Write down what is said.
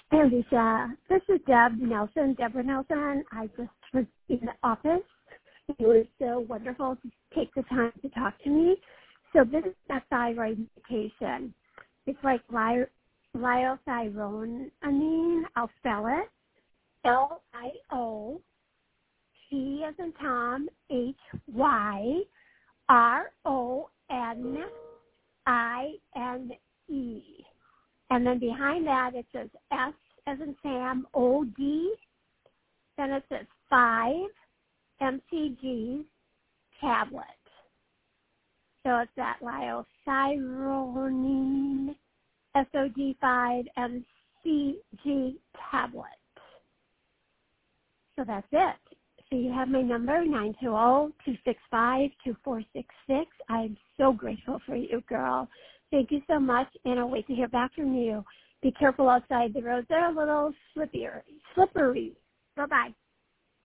Alicia, this is Deborah Nelson. I just was in the office. It was so wonderful to take the time to talk to me. So this is a thyroid medication. It's like liothyronine. I'll spell it. LIO T as in Tom, HYRONINE. And then behind that it says S as in Sam, OD. Then it says 5 mcg tablet. So it's that liothyronine SOD5 mcg tablet. So that's it. So you have my number, 920-265-2466. I'm so grateful for you, girl. Thank you so much, and I'll wait to hear back from you. Be careful outside. The roads are a little slippery. Bye-bye.